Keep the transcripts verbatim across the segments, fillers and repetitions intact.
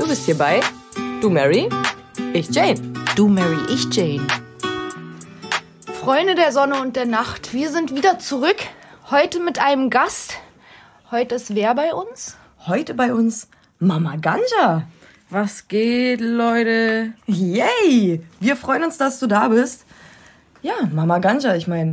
bist hier bei Du Mary, ich Jane. Du Mary, ich Jane. Freunde der Sonne und der Nacht, wir sind wieder zurück. Heute mit einem Gast. Heute ist wer bei uns? Heute bei uns Mama Ganja. Was geht, Leute? Yay! Wir freuen uns, dass du da bist. Ja, Mama Ganja, ich meine,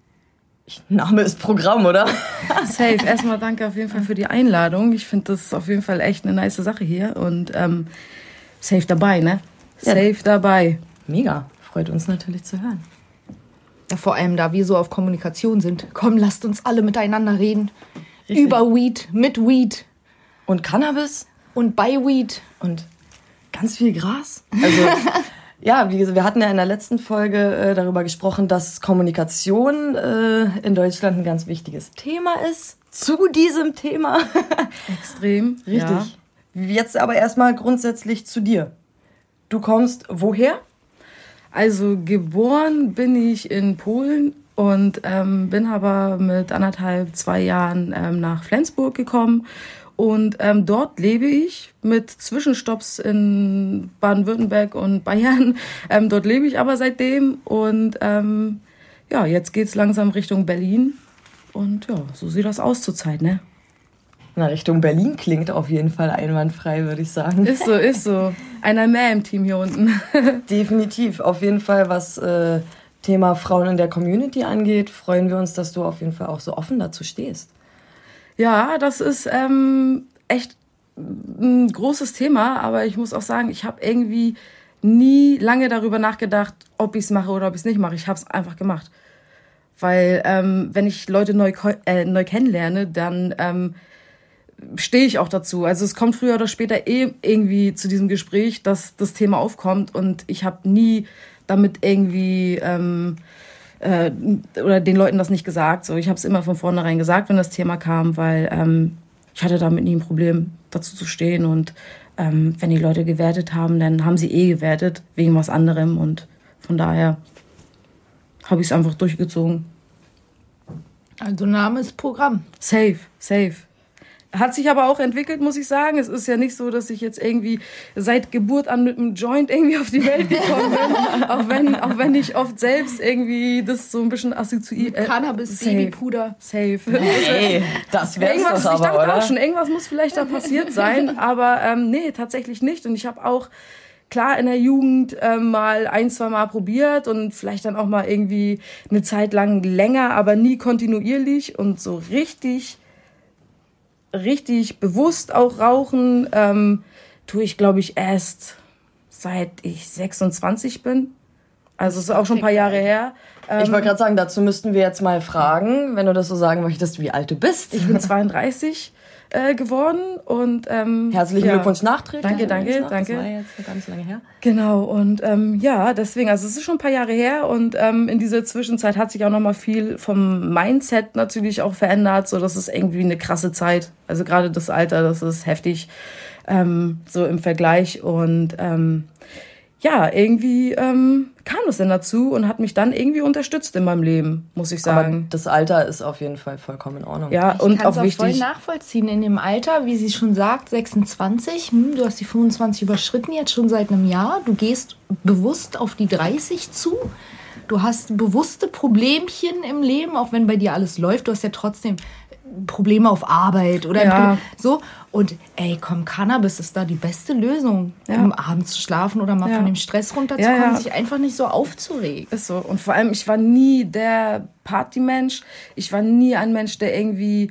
Name ist Programm, oder? Safe. Erstmal danke auf jeden Fall für die Einladung. Ich finde das auf jeden Fall echt eine nice Sache hier. Und ähm, safe dabei, ne? Safe ja. dabei. Mega. Freut uns natürlich zu hören. Ja, vor allem, da wir so auf Kommunikation sind. Komm, lasst uns alle miteinander reden. Richtig. Über Weed, mit Weed. Und Cannabis. Und bei Weed. Und ganz viel Gras. Also, ja, wie gesagt, wir hatten ja in der letzten Folge äh, darüber gesprochen, dass Kommunikation äh, in Deutschland ein ganz wichtiges Thema ist. Zu diesem Thema. Extrem. Richtig. Ja. Jetzt aber erstmal grundsätzlich zu dir. Du kommst woher? Also geboren bin ich in Polen und ähm, bin aber mit anderthalb, zwei Jahren ähm, nach Flensburg gekommen. Und ähm, dort lebe ich mit Zwischenstopps in Baden-Württemberg und Bayern. Ähm, dort lebe ich aber seitdem. Und ähm, ja, jetzt geht's langsam Richtung Berlin. Und ja, so sieht das aus zurzeit, ne? Na, Richtung Berlin klingt auf jeden Fall einwandfrei, würde ich sagen. Ist so, ist so. Einer mehr im Team hier unten. Definitiv. Auf jeden Fall, was äh, Thema Frauen in der Community angeht, freuen wir uns, dass du auf jeden Fall auch so offen dazu stehst. Ja, das ist ähm, echt ein großes Thema, aber ich muss auch sagen, ich habe irgendwie nie lange darüber nachgedacht, ob ich es mache oder ob ich es nicht mache. Ich habe es einfach gemacht. Weil ähm, wenn ich Leute neu, äh, neu kennenlerne, dann ähm, stehe ich auch dazu. Also es kommt früher oder später eh irgendwie zu diesem Gespräch, dass das Thema aufkommt und ich habe nie damit irgendwie... Ähm, oder den Leuten das nicht gesagt. So, ich habe es immer von vornherein gesagt, wenn das Thema kam, weil ähm, ich hatte damit nie ein Problem, dazu zu stehen. Und ähm, wenn die Leute gewertet haben, dann haben sie eh gewertet, wegen was anderem. Und von daher habe ich es einfach durchgezogen. Also Name ist Programm. Safe, safe. Hat sich aber auch entwickelt, muss ich sagen. Es ist ja nicht so, dass ich jetzt irgendwie seit Geburt an mit einem Joint irgendwie auf die Welt gekommen bin. auch, wenn, auch wenn ich oft selbst irgendwie das so ein bisschen assoziiert. Äh, Cannabis, Babypuder. Safe. Hey, das wär's irgendwas, doch aber, ich dachte oder? auch schon, irgendwas muss vielleicht da passiert sein. Aber ähm, nee, tatsächlich nicht. Und ich habe auch, klar, in der Jugend äh, mal ein, zwei Mal probiert und vielleicht dann auch mal irgendwie eine Zeit lang länger, aber nie kontinuierlich und so richtig... richtig bewusst auch rauchen, ähm, tue ich, glaube ich, erst seit ich sechsundzwanzig bin. Also es ist auch schon ein paar Jahre her. Ähm, ich wollte gerade sagen, dazu müssten wir jetzt mal fragen, wenn du das so sagen möchtest, wie alt du bist. Ich bin zweiunddreißig äh, geworden und ähm, herzlichen ja. Glückwunsch nachträglich. Danke, danke, das danke. Das war jetzt gar nicht so lange her. Genau, und ähm, ja, deswegen, also es ist schon ein paar Jahre her und ähm, in dieser Zwischenzeit hat sich auch nochmal viel vom Mindset natürlich auch verändert, so das ist irgendwie eine krasse Zeit. Also gerade das Alter, das ist heftig, ähm, so im Vergleich und ähm, ja, irgendwie ähm, kam es dann dazu und hat mich dann irgendwie unterstützt in meinem Leben, muss ich sagen. Aber das Alter ist auf jeden Fall vollkommen in Ordnung. Ja, ich und auch auch wichtig. voll nachvollziehen in dem Alter, wie sie schon sagt, sechsundzwanzig. Hm, du hast die fünfundzwanzig überschritten jetzt schon seit einem Jahr. Du gehst bewusst auf die dreißig zu. Du hast bewusste Problemchen im Leben, auch wenn bei dir alles läuft. Du hast ja trotzdem Probleme auf Arbeit oder ja. so. Und ey, komm, Cannabis ist da die beste Lösung, ja. um abends zu schlafen oder mal ja. von dem Stress runterzukommen, ja, ja. sich einfach nicht so aufzuregen. Ist so. Und vor allem, ich war nie der Partymensch. Ich war nie ein Mensch, der irgendwie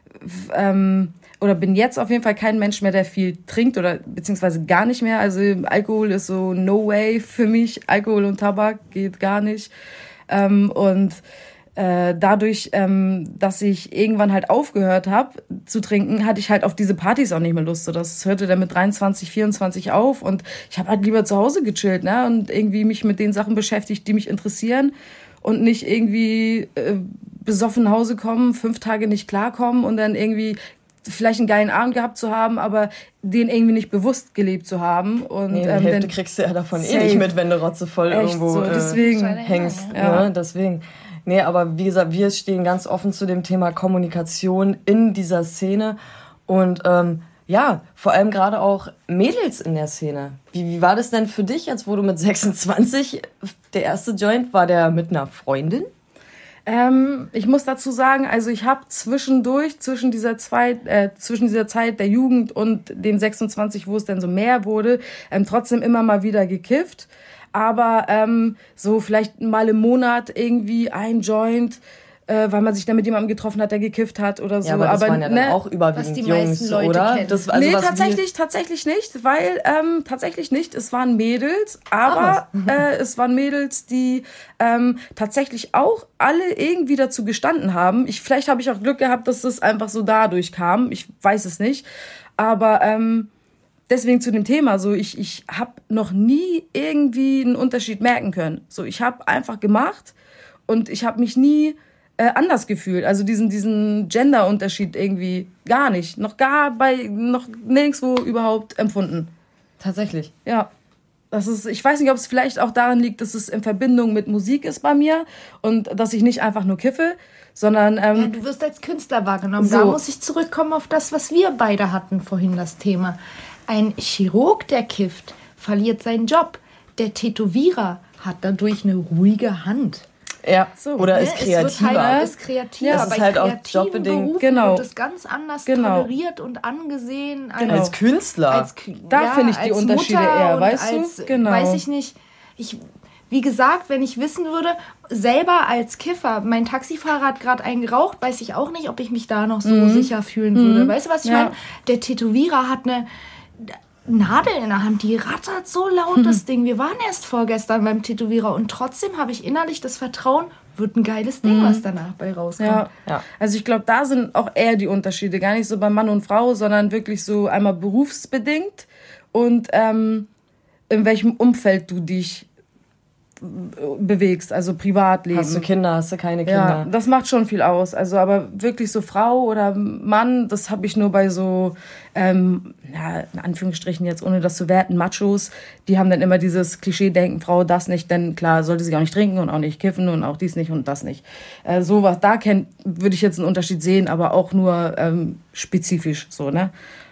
ähm, oder bin jetzt auf jeden Fall kein Mensch mehr, der viel trinkt oder beziehungsweise gar nicht mehr. Also Alkohol ist so no way für mich. Alkohol und Tabak geht gar nicht. Ähm, und Äh, dadurch, ähm, dass ich irgendwann halt aufgehört habe zu trinken, hatte ich halt auf diese Partys auch nicht mehr Lust. So, das hörte dann mit dreiundzwanzig, vierundzwanzig auf und ich habe halt lieber zu Hause gechillt, ne, und irgendwie mich mit den Sachen beschäftigt, die mich interessieren und nicht irgendwie äh, besoffen nach Hause kommen, fünf Tage nicht klarkommen und dann irgendwie vielleicht einen geilen Abend gehabt zu haben, aber den irgendwie nicht bewusst gelebt zu haben. Und, nee, die ähm, Hälfte dann kriegst du ja davon safe. eh nicht mit, wenn du rotzevoll Echt irgendwo so, äh, deswegen. hängst. Ja. Ne? Deswegen. Nee, aber wie gesagt, wir stehen ganz offen zu dem Thema Kommunikation in dieser Szene. Und ähm, ja, vor allem gerade auch Mädels in der Szene. Wie, wie war das denn für dich, als wo du mit sechsundzwanzig, der erste Joint, war der mit einer Freundin? Ähm, ich muss dazu sagen, also ich habe zwischendurch, zwischen dieser, zwei, äh, zwischen dieser Zeit der Jugend und den sechsundzwanzig, wo es dann so mehr wurde, ähm, trotzdem immer mal wieder gekifft. Aber ähm, so vielleicht mal im Monat irgendwie ein Joint, äh, weil man sich dann mit jemandem getroffen hat, der gekifft hat oder so. Ja, aber das aber waren ja dann ne, auch überwiegend was die Jungs, meisten Leute oder? kennen. Das, also nee, was tatsächlich, tatsächlich nicht, weil, ähm, tatsächlich nicht. Es waren Mädels, aber äh, es waren Mädels, die ähm, tatsächlich auch alle irgendwie dazu gestanden haben. Ich, vielleicht habe ich auch Glück gehabt, dass das einfach so dadurch kam. Ich weiß es nicht. Aber ähm, deswegen zu dem Thema, so ich, ich habe noch nie irgendwie einen Unterschied merken können. So, ich habe einfach gemacht und ich habe mich nie Äh, anders gefühlt. Also diesen, diesen Gender-Unterschied irgendwie gar nicht. Noch gar bei, noch nirgendwo überhaupt empfunden. Tatsächlich. Ja. Das ist, ich weiß nicht, ob es vielleicht auch daran liegt, dass es in Verbindung mit Musik ist bei mir und dass ich nicht einfach nur kiffe, sondern... Ähm, ja, du wirst als Künstler wahrgenommen. So. Da muss ich zurückkommen auf das, was wir beide hatten vorhin, das Thema. Ein Chirurg, der kifft, verliert seinen Job. Der Tätowierer hat dadurch eine ruhige Hand. Ja, So, oder Ne? ist Es kreativer. wird halt, ist kreativer. Ja, es ist Bei halt auch kreativen jobbedingt. Berufen Genau. wird es ganz anders Genau. toleriert und angesehen. Genau. Als Künstler. Als, Da finde ich die als Unterschiede Mutter eher, und weißt du? als, Genau. Weiß ich nicht. Ich, wie gesagt, wenn ich wissen würde, selber als Kiffer, mein Taxifahrer hat gerade einen geraucht, weiß ich auch nicht, ob ich mich da noch so Mhm. sicher fühlen würde. Weißt du, was ich Ja. meine? Der Tätowierer hat eine Nadel in der Hand, die rattert so laut, das Ding. Wir waren erst vorgestern beim Tätowierer und trotzdem habe ich innerlich das Vertrauen, wird ein geiles Ding, was danach bei rauskommt. Ja. Ja. Also ich glaube, da sind auch eher die Unterschiede. Gar nicht so bei Mann und Frau, sondern wirklich so einmal berufsbedingt und ähm, in welchem Umfeld du dich bewegst, also Privatleben. Hast du Kinder, hast du keine Ja, Kinder? das macht schon viel aus. Also, aber wirklich so Frau oder Mann, das habe ich nur bei so, ähm, ja, in Anführungsstrichen jetzt, ohne das zu werten, Machos. Die haben dann immer dieses Klischee-Denken, Frau das nicht, denn klar, sollte sie auch nicht trinken und auch nicht kiffen und auch dies nicht und das nicht. Äh, sowas, da kennt, würde ich jetzt einen Unterschied sehen, aber auch nur ähm, spezifisch so, ne?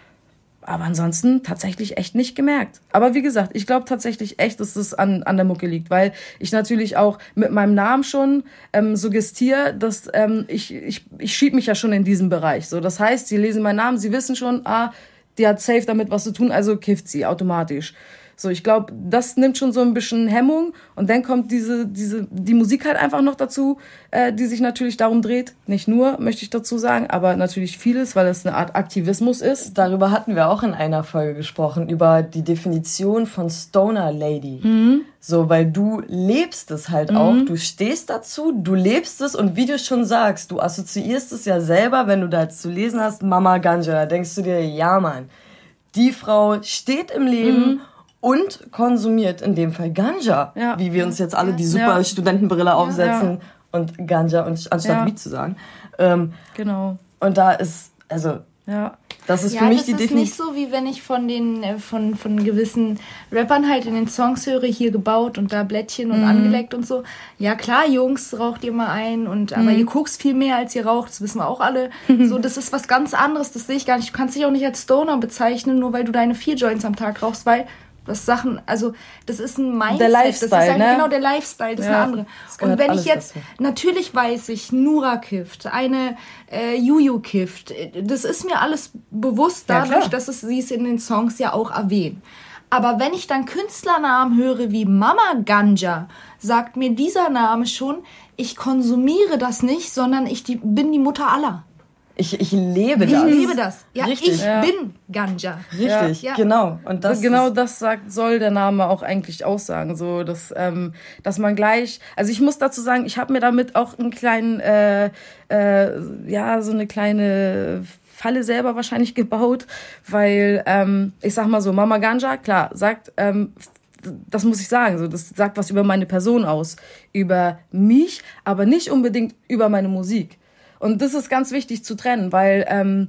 Aber ansonsten tatsächlich echt nicht gemerkt. Aber wie gesagt, ich glaube tatsächlich echt, dass das an, an der Mucke liegt, weil ich natürlich auch mit meinem Namen schon ähm, suggestiere, dass ähm, ich, ich, ich schieb mich ja schon in diesen Bereich. So, das heißt, sie lesen meinen Namen, sie wissen schon, ah, die hat safe damit was zu tun, also kifft sie automatisch. So, ich glaube, das nimmt schon so ein bisschen Hemmung und dann kommt diese, diese, die Musik halt einfach noch dazu, äh, die sich natürlich darum dreht. Nicht nur, möchte ich dazu sagen, aber natürlich vieles, weil das eine Art Aktivismus ist. Darüber hatten wir auch in einer Folge gesprochen, über die Definition von Stoner Lady. Mhm. So, weil du lebst es halt Mhm. auch, du stehst dazu, du lebst es und wie du schon sagst, du assoziierst es ja selber, wenn du da jetzt zu lesen hast, Mama Ganja, da denkst du dir, ja Mann, die Frau steht im Leben Mhm. und konsumiert in dem Fall Ganja, Ja. wie wir uns jetzt alle die super Ja. Studentenbrille aufsetzen und Ganja und anstatt Ja. Weed zu sagen. Ähm, Genau. und da ist, also, Ja. das ist Ja, für mich das die ist Definition. nicht so, wie wenn ich von den äh, von, von gewissen Rappern halt in den Songs höre, hier gebaut und da Blättchen und angeleckt und so. Ja klar, Jungs, raucht ihr mal ein, und aber ihr guckst viel mehr, als ihr raucht, das wissen wir auch alle. So, das ist was ganz anderes, das sehe ich gar nicht. Du kannst dich auch nicht als Stoner bezeichnen, nur weil du deine vier Joints am Tag rauchst, weil das Sachen, also das ist ein Mindset. Der das ist Lifestyle, halt ne? genau der Lifestyle, das ist Ja, eine andere. das gehört Und wenn ich alles jetzt, dazu. natürlich weiß ich, Nura kifft, eine äh, Juju kifft, das ist mir alles bewusst Ja, dadurch, klar. dass es sie es in den Songs ja auch erwähnen. Aber wenn ich dann Künstlernamen höre wie Mama Ganja, sagt mir dieser Name schon, ich konsumiere das nicht, sondern ich die, bin die Mutter aller. Ich, ich lebe Ich das. liebe das. Ja, Richtig. ich Ja. bin Ganja. Richtig, Ja. genau. Und das genau ist, das sagt, soll der Name auch eigentlich aussagen, so dass, ähm, dass man gleich, also ich muss dazu sagen, ich habe mir damit auch einen kleinen, äh, äh, ja, so eine kleine Falle selber wahrscheinlich gebaut, weil ähm, ich sag mal so, Mama Ganja, klar, sagt, ähm, das muss ich sagen, so, das sagt was über meine Person aus, über mich, aber nicht unbedingt über meine Musik. Und das ist ganz wichtig zu trennen, weil ähm,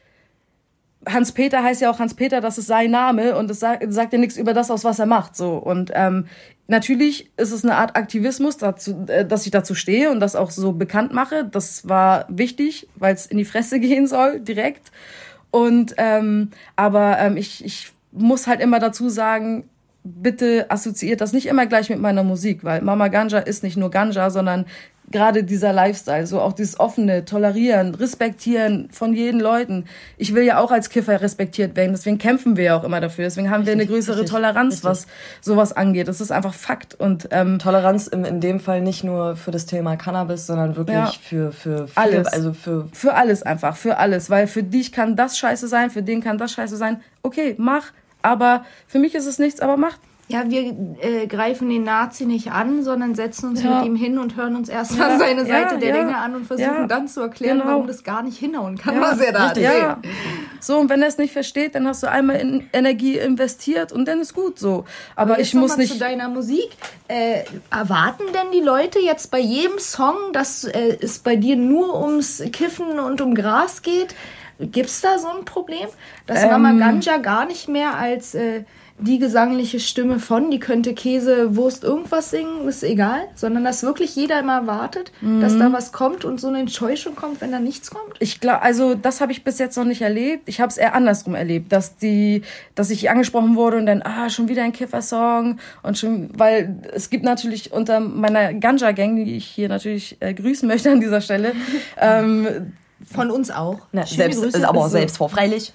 Hans-Peter heißt ja auch Hans-Peter, das ist sein Name und das sagt, sagt ja nichts über das aus, was er macht. So. Und ähm, natürlich ist es eine Art Aktivismus, dazu, äh, dass ich dazu stehe und das auch so bekannt mache. Das war wichtig, weil es in die Fresse gehen soll, direkt. Und ähm, aber ähm, ich, ich muss halt immer dazu sagen, bitte assoziiert das nicht immer gleich mit meiner Musik, weil Mama Ganja ist nicht nur Ganja, sondern gerade dieser Lifestyle, so auch dieses offene, tolerieren, respektieren von jeden Leuten. Ich will ja auch als Kiffer respektiert werden, deswegen kämpfen wir ja auch immer dafür. Deswegen haben richtig, wir eine größere richtig, Toleranz, richtig. was sowas angeht. Das ist einfach Fakt. Und ähm, Toleranz in, in dem Fall nicht nur für das Thema Cannabis, sondern wirklich ja, für, für, für alles. Also für, für alles einfach, für alles. Weil für dich kann das scheiße sein, für den kann das scheiße sein. Okay, mach, aber für mich ist es nichts, aber mach. Ja, wir äh, greifen den Nazi nicht an, sondern setzen uns ja. mit ihm hin und hören uns erstmal ja. seine Seite ja, der ja. Dinge an und versuchen ja. dann zu erklären, genau. warum das gar nicht hinhauen kann, ja. was er da erzählt. Ja. So, und wenn er es nicht versteht, dann hast du einmal in Energie investiert und dann ist gut so. Aber, Aber ich muss nicht... zu deiner Musik. Äh, erwarten denn die Leute jetzt bei jedem Song, dass äh, es bei dir nur ums Kiffen und um Gras geht? Gibt's da so ein Problem? Dass ähm, Mama Ganja gar nicht mehr als... Äh, die gesangliche Stimme von, die könnte Käse, Wurst, irgendwas singen, ist egal, sondern dass wirklich jeder immer erwartet, mhm. dass da was kommt und so eine Enttäuschung kommt, wenn da nichts kommt? Ich glaube, also das habe ich bis jetzt noch nicht erlebt. Ich habe es eher andersrum erlebt, dass die, dass ich angesprochen wurde und dann, ah, schon wieder ein Kiffer-Song und schon, weil es gibt natürlich unter meiner Ganja-Gang, die ich hier natürlich äh, grüßen möchte an dieser Stelle, ähm, von uns auch. Na, selbst, ist aber auch selbst vorfreilich.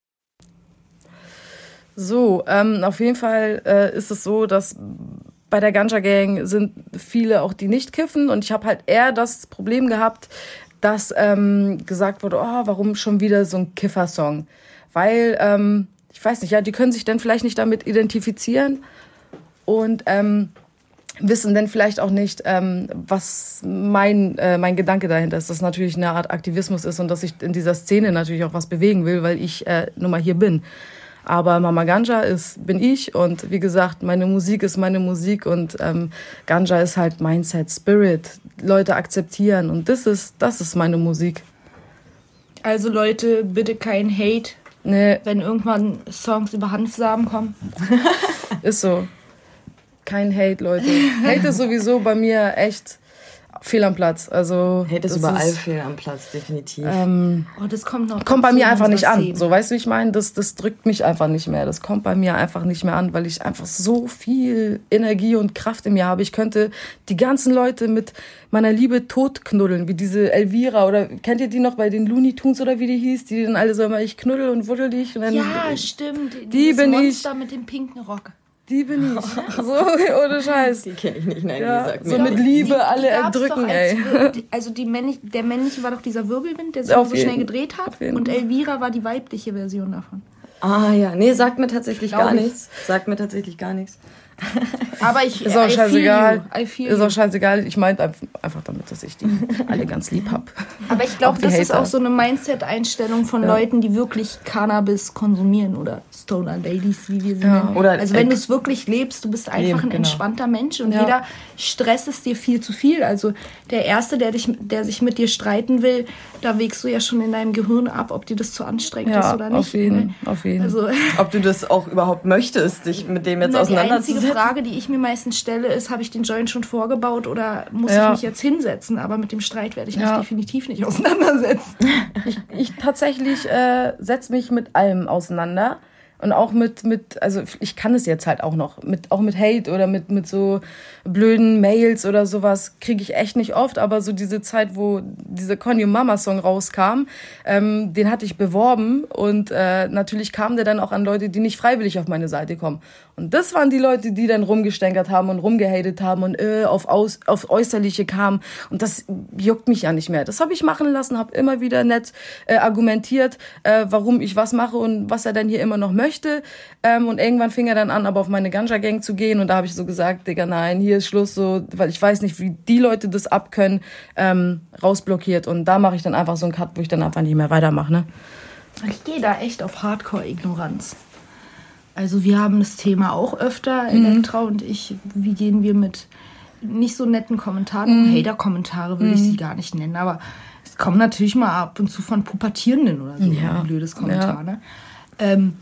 So, ähm, auf jeden Fall äh, ist es so, dass bei der Ganja Gang sind viele auch, die nicht kiffen. Und ich habe halt eher das Problem gehabt, dass ähm, gesagt wurde, oh, warum schon wieder so ein Kiffer-Song? Weil, ähm, ich weiß nicht, ja, die können sich dann vielleicht nicht damit identifizieren und ähm, wissen dann vielleicht auch nicht, ähm, was mein, äh, mein Gedanke dahinter ist. Dass das natürlich eine Art Aktivismus ist und dass ich in dieser Szene natürlich auch was bewegen will, weil ich äh, nun mal hier bin. Aber Mama Ganja ist, bin ich und wie gesagt, meine Musik ist meine Musik und ähm, Ganja ist halt Mindset, Spirit, Leute akzeptieren und das ist, das ist meine Musik. Also Leute, bitte kein Hate, nee. wenn irgendwann Songs über Hanfsamen kommen. Ist so. Kein Hate, Leute. Hate ist sowieso bei mir echt... fehl am Platz. Also Hate ist überall ist, fehl am Platz, definitiv. Ähm, oh, das kommt noch kommt bei mir einfach nicht an. Sehen. So, weißt du, wie ich meine? Das, das drückt mich einfach nicht mehr. Das kommt bei mir einfach nicht mehr an, weil ich einfach so viel Energie und Kraft in mir habe. Ich könnte die ganzen Leute mit meiner Liebe totknuddeln, wie diese Elvira oder kennt ihr die noch bei den Looney Tunes oder wie die hieß? Die dann alle so immer, ich knuddel und wuddel dich. Und dann, ja, stimmt. Die Dieses bin Monster ich. mit dem pinken Rock. Die bin ich. So, ohne Scheiß. Die kenne ich nicht, nein, ja, die sagt so mir mit Liebe die, alle die erdrücken, ey. Als, also die männlich, der männliche war doch dieser Wirbelwind, der sich so schnell gedreht hat. Und Elvira war die weibliche Version davon. Ah ja, nee, sagt mir tatsächlich Glaub gar ich. nichts. Sagt mir tatsächlich gar nichts. Aber ich ist auch I scheißegal. Feel you. I ist auch scheißegal. Ich meinte einfach damit, dass ich die alle ganz lieb habe. Aber ich glaube, das Hater. ist auch so eine Mindset-Einstellung von ja. Leuten, die wirklich Cannabis konsumieren oder Stoner Ladies, wie wir sie ja. nennen. Oder also wenn du es wirklich lebst, du bist einfach leben, ein genau. entspannter Mensch und ja. jeder Stress ist dir viel zu viel. Also der Erste, der, dich, der sich mit dir streiten will, da wägst du ja schon in deinem Gehirn ab, ob dir das zu anstrengend ja, ist oder nicht. Auf jeden, auf jeden. Also, ob du das auch überhaupt möchtest, dich mit dem jetzt auseinanderzusetzen. Die Frage, die ich mir meistens stelle, ist, habe ich den Joint schon vorgebaut oder muss ja. ich mich jetzt hinsetzen? Aber mit dem Streit werde ich mich ja. definitiv nicht auseinandersetzen. Ich, ich tatsächlich äh, setze mich mit allem auseinander. Und auch mit, mit, also ich kann es jetzt halt auch noch, mit, auch mit Hate oder mit, mit so blöden Mails oder sowas kriege ich echt nicht oft. Aber so diese Zeit, wo dieser Conny Mama Song rauskam, ähm, den hatte ich beworben. Und äh, natürlich kam der dann auch an Leute, die nicht freiwillig auf meine Seite kommen. Und das waren die Leute, die dann rumgestänkert haben und rumgehatet haben und äh, auf, Aus, auf Äußerliche kamen. Und das juckt mich ja nicht mehr. Das habe ich machen lassen, habe immer wieder nett äh, argumentiert, äh, warum ich was mache und was er denn hier immer noch möchte. Ähm, und irgendwann fing er dann an, aber auf meine Ganja-Gang zu gehen. Und da habe ich so gesagt, Digga, nein, hier ist Schluss, so, weil ich weiß nicht, wie die Leute das abkönnen, ähm, rausblockiert. Und da mache ich dann einfach so einen Cut, wo ich dann einfach nicht mehr weitermache. Ne? Ich gehe da echt auf Hardcore-Ignoranz. Also wir haben das Thema auch öfter, Elektra mhm. und ich, wie gehen wir mit nicht so netten Kommentaren, mhm. Hater-Kommentare will mhm. ich sie gar nicht nennen, aber es kommen natürlich mal ab und zu von Pubertierenden oder so ja. ein blödes Kommentar, ja. ne? Ähm,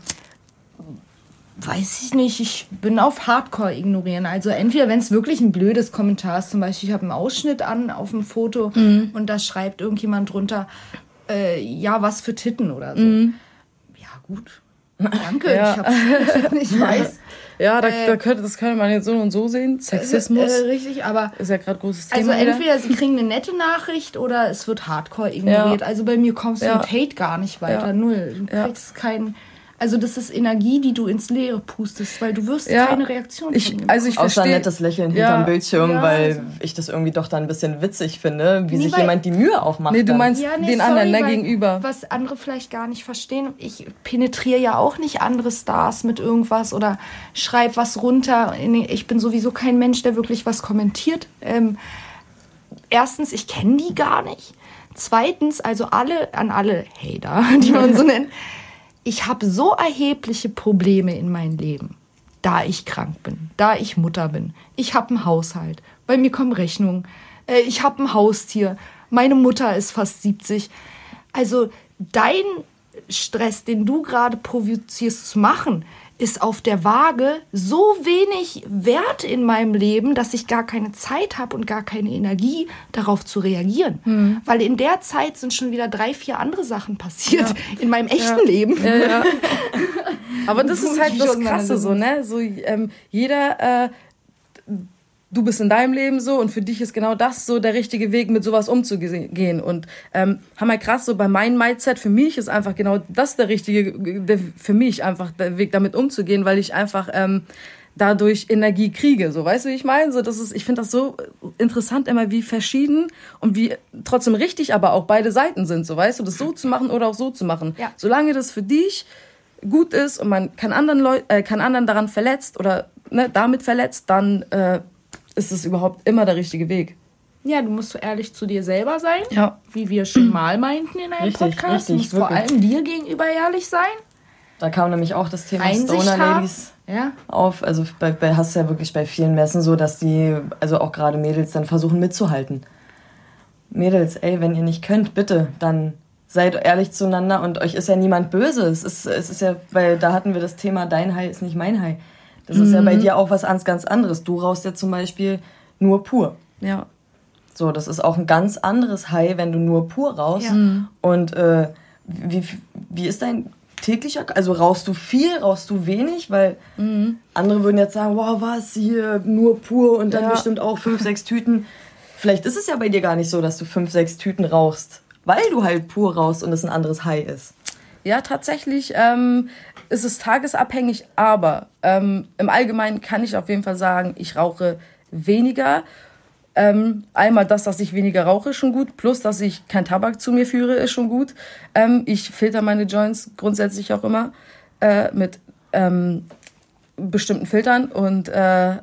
weiß ich nicht, ich bin auf Hardcore ignorieren. Also entweder, wenn es wirklich ein blödes Kommentar ist, zum Beispiel, ich habe einen Ausschnitt an auf dem Foto mhm. und da schreibt irgendjemand drunter, äh, ja, was für Titten oder so. Mhm. gut. Danke, Ja. ich, hab's, ich weiß. Ja, da, Äh, da könnte, das könnte man jetzt so und so sehen. Sexismus Äh, richtig, aber ist ja gerade großes Thema. also wieder. entweder sie kriegen eine nette Nachricht oder es wird hardcore ignoriert. Ja. Also bei mir kommst du Ja. mit Hate gar nicht weiter. Ja. Null. Du Ja. kriegst keinen... Also das ist Energie, die du ins Leere pustest, weil du wirst Ja. keine Reaktion Ich- von mir also ich Außer ein versteh- nettes Lächeln Ja. hinterm Bildschirm, Ja, weil also- ich das irgendwie doch dann ein bisschen witzig finde, wie Nee, sich weil- jemand die Mühe auch macht. Nee, du dann. meinst Ja, nee, den sorry, anderen, ne, weil gegenüber. Was andere vielleicht gar nicht verstehen. Ich penetriere ja auch nicht andere Stars mit irgendwas oder schreibe was runter. Ich bin sowieso kein Mensch, der wirklich was kommentiert. Ähm, erstens, ich kenne die gar nicht. Zweitens, also alle an alle Hater, die man so nennt. Ich habe so erhebliche Probleme in meinem Leben, da ich krank bin, da ich Mutter bin. Ich habe einen Haushalt, bei mir kommen Rechnungen. Äh, ich habe ein Haustier, meine Mutter ist fast siebzig. Also dein Stress, den du gerade provozierst zu machen, ist auf der Waage so wenig wert in meinem Leben, dass ich gar keine Zeit habe und gar keine Energie, darauf zu reagieren. Hm. Weil in der Zeit sind schon wieder drei, vier andere Sachen passiert Ja. in meinem echten Ja. Leben. Ja, ja. Aber das Wo ist ich halt mich das auseinandersetzen Krasse so, ne? So, ähm, jeder, äh, du bist in deinem Leben so und für dich ist genau das so der richtige Weg, mit sowas umzugehen. Und ähm, hammer krass, so bei meinem Mindset, für mich ist einfach genau das der richtige, der, für mich einfach der Weg, damit umzugehen, weil ich einfach ähm, dadurch Energie kriege. So, weißt du, wie ich meine? So, das ist, ich finde das so interessant immer, wie verschieden und wie trotzdem richtig aber auch beide Seiten sind. So, weißt du, das so zu machen oder auch so zu machen. Ja. Solange das für dich gut ist und man kann anderen Leuten, äh, kann anderen daran verletzt oder ne, damit verletzt, dann äh, ist es überhaupt immer der richtige Weg. Ja, du musst so ehrlich zu dir selber sein, Ja. wie wir schon mal meinten in einem Richtig, Podcast. Du richtig, musst vor wirklich. allem dir gegenüber ehrlich sein. Da kam nämlich auch das Thema Einsicht Stoner haben. Ladies Ja. auf. Also bei, bei hast du ja wirklich bei vielen Messen so, dass die, also auch gerade Mädels, dann versuchen mitzuhalten. Mädels, ey, wenn ihr nicht könnt, bitte, dann seid ehrlich zueinander und euch ist ja niemand böse. Es ist, es ist ja, weil da hatten wir das Thema, dein Hai ist nicht mein Hai. Das ist ja bei dir auch was ganz, ganz anderes. Du rauchst ja zum Beispiel nur pur. Ja. So, das ist auch ein ganz anderes High, wenn du nur pur rauchst. Ja. Mhm. Und äh, wie, wie ist dein täglicher, also rauchst du viel, rauchst du wenig? Weil Mhm. andere würden jetzt sagen, wow, was, hier nur pur und dann Ja. bestimmt auch fünf, sechs Tüten. Vielleicht ist es ja bei dir gar nicht so, dass du fünf, sechs Tüten rauchst, weil du halt pur rauchst und es ein anderes High ist. Ja, tatsächlich ähm, ist es tagesabhängig, aber ähm, im Allgemeinen kann ich auf jeden Fall sagen, ich rauche weniger. Ähm, einmal das, dass ich weniger rauche, ist schon gut. Plus, dass ich kein Tabak zu mir führe, ist schon gut. Ähm, ich filter meine Joints grundsätzlich auch immer äh, mit ähm, bestimmten Filtern. Und äh,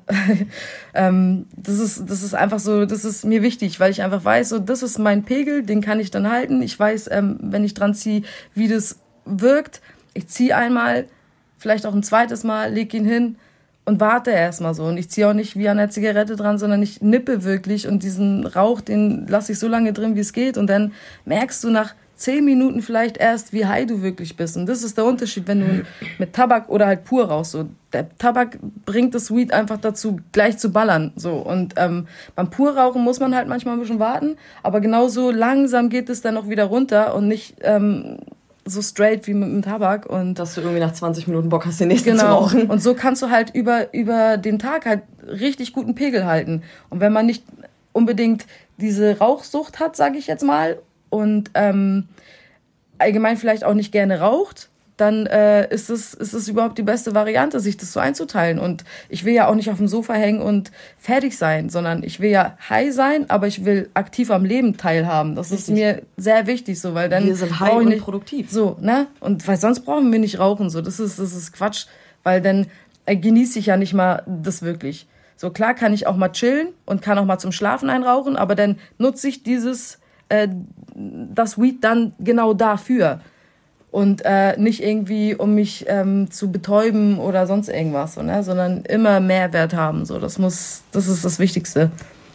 ähm, das ist, das ist einfach so, das ist mir wichtig, weil ich einfach weiß, so, das ist mein Pegel, den kann ich dann halten. Ich weiß, ähm, wenn ich dran ziehe, wie das wirkt. Ich ziehe einmal, vielleicht auch ein zweites Mal, leg ihn hin und warte erstmal so. Und ich ziehe auch nicht wie an der Zigarette dran, sondern ich nippe wirklich und diesen Rauch, den lasse ich so lange drin, wie es geht. Und dann merkst du nach zehn Minuten vielleicht erst, wie high du wirklich bist. Und das ist der Unterschied, wenn du mit Tabak oder halt pur rauchst. So, der Tabak bringt das Weed einfach dazu, gleich zu ballern. So. Und ähm, beim Purrauchen muss man halt manchmal ein bisschen warten. Aber genauso langsam geht es dann auch wieder runter und nicht ähm, so straight wie mit dem Tabak. Und Dass du irgendwie nach zwanzig Minuten Bock hast, den nächsten zu genau. rauchen. Und so kannst du halt über, über den Tag halt richtig guten Pegel halten. Und wenn man nicht unbedingt diese Rauchsucht hat, sage ich jetzt mal, und ähm, allgemein vielleicht auch nicht gerne raucht, dann äh, ist es, ist es überhaupt die beste Variante, sich das so einzuteilen. Und ich will ja auch nicht auf dem Sofa hängen und fertig sein, sondern ich will ja high sein, aber ich will aktiv am Leben teilhaben. Das ist Richtig. mir sehr wichtig, so, weil dann Wir sind high brauch ich und nicht, produktiv. So, ne? Und weil sonst brauchen wir nicht rauchen, so. Das ist, das ist Quatsch, weil dann äh, genieße ich ja nicht mal das wirklich. So, klar kann ich auch mal chillen und kann auch mal zum Schlafen einrauchen, aber dann nutze ich dieses, äh, das Weed dann genau dafür. Und äh, nicht irgendwie, um mich ähm, zu betäuben oder sonst irgendwas, so, ne? Sondern immer Mehrwert haben. So. Das muss, das ist das Wichtigste.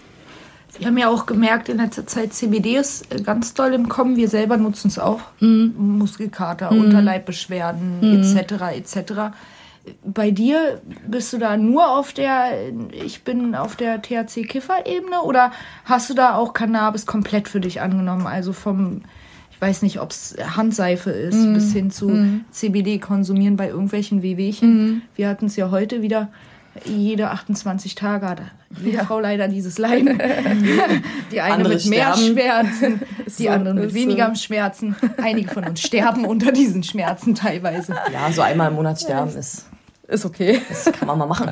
Wir haben ja auch gemerkt, in letzter Zeit C B D ist äh, ganz doll im Kommen. Wir selber nutzen es auch. Muskelkater, Unterleibbeschwerden et cetera et cetera. Bei dir bist du da nur auf der, ich bin auf der T H C-Kiffer-Ebene oder hast du da auch Cannabis komplett für dich angenommen? Also vom, ich weiß nicht, ob es Handseife ist, Mhm. bis hin zu Mhm. C B D konsumieren bei irgendwelchen Wehwehchen. Mhm. Wir hatten es ja heute wieder, jede achtundzwanzig Tage hat jede Ja. Frau leider dieses Leiden. Die eine Andere mit mehr sterben. Schmerzen, die so, anderen mit ist weniger so. Schmerzen. Einige von uns sterben unter diesen Schmerzen teilweise. Ja, so einmal im Monat sterben ist, Ist okay. das kann man mal machen.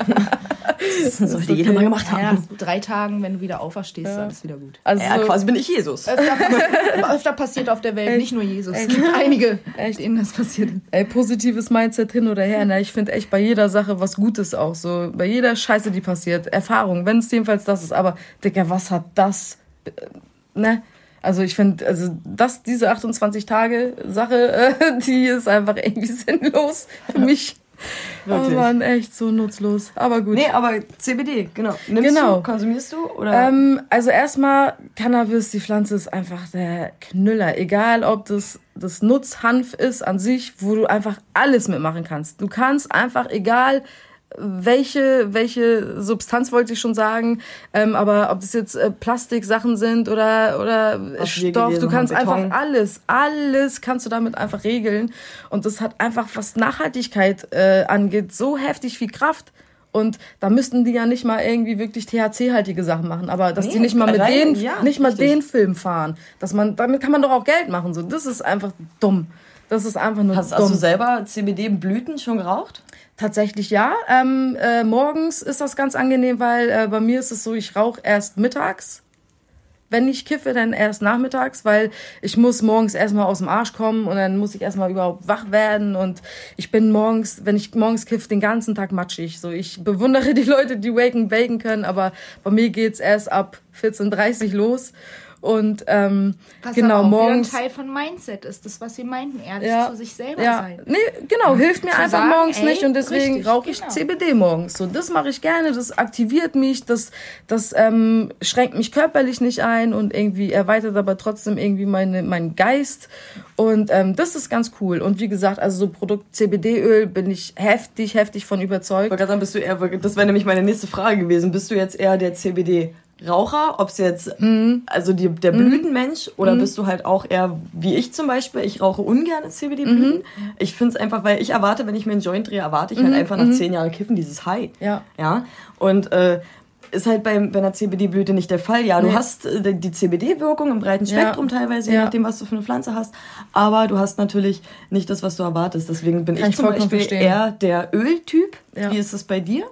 Das sollte okay. jeder mal gemacht Ja, haben. drei Tagen, wenn du wieder auferstehst, ist alles wieder gut. Also, Ja, quasi bin ich Jesus. Öfter, pass- öfter passiert auf der Welt, Echt? nicht nur Jesus. Es Echt? gibt einige, Echt? denen das passiert. ey, positives Mindset hin oder her. Ne? Ich finde echt bei jeder Sache was Gutes auch. So bei jeder Scheiße, die passiert. Erfahrung, wenn es jedenfalls das ist. Aber, Digga, was hat das? äh, Ne? Also ich finde, also das, diese achtundzwanzig Tage Sache, äh, die ist einfach irgendwie sinnlos für mich. Oh Wirklich. Mann, echt so nutzlos. Aber gut. Nee, aber C B D, genau. Nimmst Genau. du, konsumierst du? Oder? Ähm, also erstmal, Cannabis, die Pflanze ist einfach der Knüller. Egal, ob das, das Nutzhanf ist an sich, wo du einfach alles mitmachen kannst. Du kannst einfach, egal welche, welche Substanz wollte ich schon sagen, ähm, aber ob das jetzt äh, Plastiksachen sind oder, oder Was wir Stoff, du gelesen kannst haben, Beton. einfach alles, alles kannst du damit einfach regeln. Und das hat einfach, was Nachhaltigkeit äh, angeht, so heftig viel Kraft. Und da müssten die ja nicht mal irgendwie wirklich T H C-haltige Sachen machen, aber dass Nee, die nicht mal mit rein- den, ja, nicht mal richtig. den Film fahren, dass man, damit kann man doch auch Geld machen. So, das ist einfach dumm. Das ist einfach nur Hast, dumm. hast du selber C B D-Blüten schon geraucht? Tatsächlich ja. Ähm, äh, morgens ist das ganz angenehm, weil äh, bei mir ist es so, ich rauche erst mittags. Wenn ich kiffe, dann erst nachmittags, weil ich muss morgens erstmal aus dem Arsch kommen und dann muss ich erstmal überhaupt wach werden und ich bin morgens, wenn ich morgens kiffe, den ganzen Tag matschig. So, ich bewundere die Leute, die waken, baken können, aber bei mir geht's erst ab vierzehn Uhr dreißig los. Und ähm, Was genau, aber auch morgens. wieder ein Teil von Mindset ist, das, was wir meinten, ehrlich Ja, zu sich selber ja. sein. Nee, genau, hilft mir Zu einfach sagen, morgens ey, nicht und deswegen richtig, rauche ich genau. C B D morgens. So, das mache ich gerne, das aktiviert mich, das, das ähm, schränkt mich körperlich nicht ein und irgendwie erweitert aber trotzdem irgendwie meine, meinen Geist. Und ähm, das ist ganz cool. Und wie gesagt, also so Produkt C B D-Öl bin ich heftig, heftig von Ich überzeugt. wollte gerade sagen, bist du eher, das wäre nämlich meine nächste Frage gewesen. Bist du jetzt eher der C B D-Raucher, ob es jetzt, also die, der Blütenmensch, oder bist du halt auch eher, wie ich zum Beispiel, ich rauche ungern C B D-Blüten. Ich finde es einfach, weil ich erwarte, wenn ich mir einen Joint drehe, erwarte ich halt einfach nach zehn Jahren Kiffen dieses High. Ja. Ja, und äh, ist halt bei, bei einer C B D-Blüte nicht der Fall. Ja, du Nee. hast äh, die C B D-Wirkung im breiten Ja. Spektrum teilweise, je Ja. nachdem, was du für eine Pflanze hast. Aber du hast natürlich nicht das, was du erwartest. Deswegen bin Kann ich ich zum vollkommen Beispiel verstehen. eher der Öltyp. Ja. Wie ist es bei dir?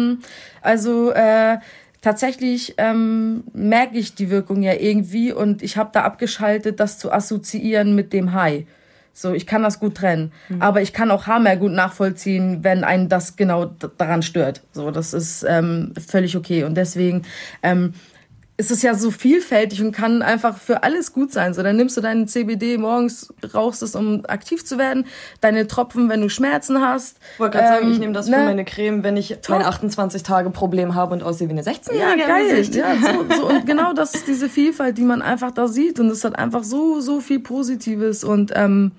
Also äh, tatsächlich ähm, merke ich die Wirkung ja irgendwie und ich habe da abgeschaltet, das zu assoziieren mit dem High. So, ich kann das gut trennen. Aber ich kann auch Haarmeer gut nachvollziehen, wenn einen das genau d- daran stört. So, das ist ähm, völlig okay. Und deswegen ähm, ist es ja so vielfältig und kann einfach für alles gut sein. So, dann nimmst du deinen C B D morgens, rauchst es, um aktiv zu werden. Deine Tropfen, wenn du Schmerzen hast. Ich wollte gerade sagen, Ähm, ich nehme das ne? für meine Creme, wenn ich mein achtundzwanzig Tage Problem habe und aussehe wie eine Ja, sechzehnjährige. im geil. Gesicht. Ja, so, so, und genau das ist diese Vielfalt, die man einfach da sieht. Und es hat einfach so, so viel Positives und ähm,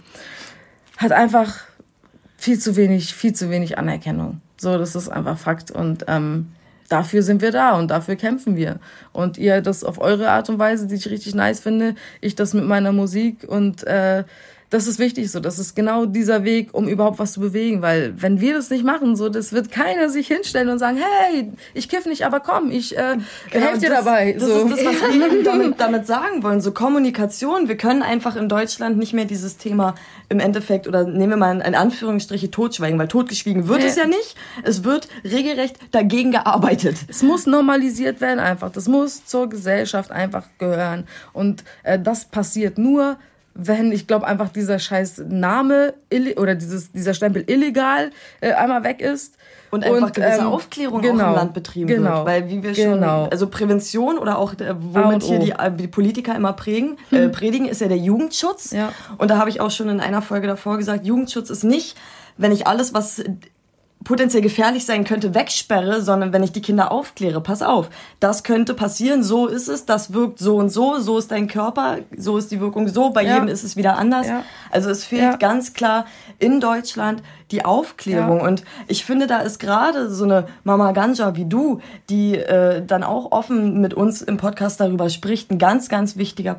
hat einfach viel zu wenig, viel zu wenig Anerkennung. So, das ist einfach Fakt. Und ähm, dafür sind wir da und dafür kämpfen wir. Und ihr das auf eure Art und Weise, die ich richtig nice finde, ich das mit meiner Musik und äh, das ist wichtig so. Das ist genau dieser Weg, um überhaupt was zu bewegen. Weil wenn wir das nicht machen, so, das wird keiner sich hinstellen und sagen, hey, ich kiff nicht, aber komm, ich äh, Genau, helfe dir das, dabei. Das so. ist das, was wir eben damit, damit sagen wollen. So Kommunikation. Wir können einfach in Deutschland nicht mehr dieses Thema im Endeffekt, oder nehmen wir mal in Anführungsstriche totschweigen, weil totgeschwiegen wird Nee. es ja nicht. Es wird regelrecht dagegen gearbeitet. Es muss normalisiert werden einfach. Das muss zur Gesellschaft einfach gehören. Und äh, das passiert nur, wenn, ich glaube, einfach dieser scheiß Name illi- oder dieses, dieser Stempel illegal äh, einmal weg ist. Und einfach Und, gewisse ähm, Aufklärung genau, auch im Land betrieben genau, wird. Weil wie wir schon, genau. also Prävention oder auch, äh, A womit und hier O. die, äh, die Politiker immer prägen, äh, predigen, ist ja der Jugendschutz. Ja. Und da habe ich auch schon in einer Folge davor gesagt, Jugendschutz ist nicht, wenn ich alles, was potenziell gefährlich sein könnte, wegsperre, sondern wenn ich die Kinder aufkläre, pass auf, das könnte passieren, so ist es, das wirkt so und so, so ist dein Körper, so ist die Wirkung so, bei Ja. jedem ist es wieder anders. Ja. Also es fehlt Ja. ganz klar in Deutschland die Aufklärung. Ja. Und ich finde, da ist gerade so eine Mama Ganja wie du, die äh, dann auch offen mit uns im Podcast darüber spricht, ein ganz, ganz wichtiger Punkt.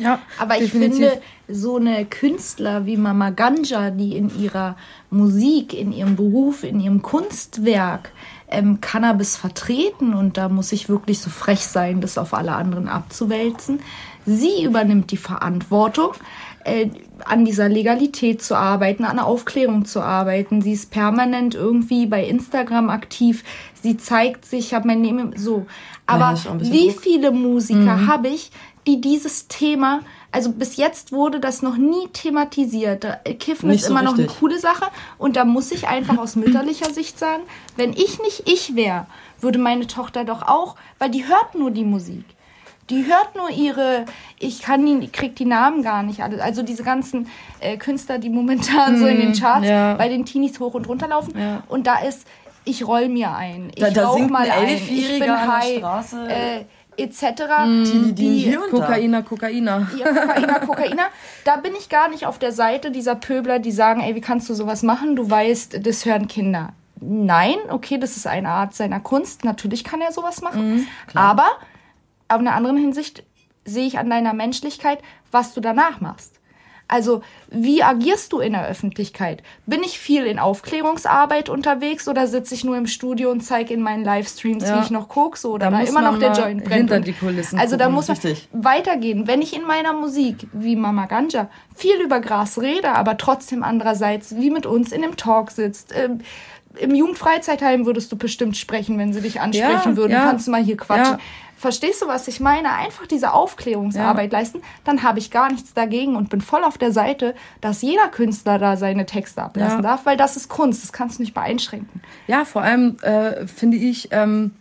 Ja, aber ich definitiv. finde, so eine Künstler wie Mama Ganja, die in ihrer Musik, in ihrem Beruf, in ihrem Kunstwerk ähm, Cannabis vertreten, und da muss ich wirklich so frech sein, das auf alle anderen abzuwälzen. Sie übernimmt die Verantwortung, äh, an dieser Legalität zu arbeiten, an der Aufklärung zu arbeiten. Sie ist permanent irgendwie bei Instagram aktiv. Sie zeigt sich, ich habe mein Leben so. Aber Ja, wie Druck. viele Musiker mhm. habe ich, die dieses Thema, also bis jetzt wurde das noch nie thematisiert. Kiffen Nicht ist so immer noch eine richtig. coole Sache. Und da muss ich einfach aus mütterlicher Sicht sagen, wenn ich nicht ich wäre, würde meine Tochter doch auch, weil die hört nur die Musik. Die hört nur ihre, ich kann die, krieg die Namen gar nicht alle. Also diese ganzen äh, Künstler, die momentan mm, so in den Charts ja. bei den Teenies hoch und runter laufen. Ja. Und da ist, ich roll mir ein, ich Da- da rauch singt mal ein ein, ich Elfjähriger bin an der high, Straße. äh, et cetera. Die, die hier und da. Kokainer, Kokainer. Ja, Kokainer, Kokainer. Da bin ich gar nicht auf der Seite dieser Pöbler, die sagen, ey, wie kannst du sowas machen? Du weißt, das hören Kinder. Nein, okay, das ist eine Art seiner Kunst. Natürlich kann er sowas machen. Mhm, aber auf einer anderen Hinsicht sehe ich an deiner Menschlichkeit, was du danach machst. Also, wie agierst du in der Öffentlichkeit? Bin ich viel in Aufklärungsarbeit unterwegs oder sitze ich nur im Studio und zeige in meinen Livestreams, Ja. wie ich noch kokse oder Da da muss immer man noch der mal Joint brennt? hinter Und die Kulissen Also da gucken. muss man Richtig. weitergehen. Wenn ich in meiner Musik, wie Mama Ganja, viel über Gras rede, aber trotzdem andererseits, wie mit uns in dem Talk sitzt, ähm, im Jugendfreizeitheim würdest du bestimmt sprechen, wenn sie dich ansprechen Ja, würden. ja. Kannst du mal hier quatschen. Ja. Verstehst du, was ich meine? Einfach diese Aufklärungsarbeit Ja. leisten, dann habe ich gar nichts dagegen und bin voll auf der Seite, dass jeder Künstler da seine Texte ablassen Ja. darf, weil das ist Kunst, das kannst du nicht beeinschränken. Ja, vor allem äh, finde ich, ähm,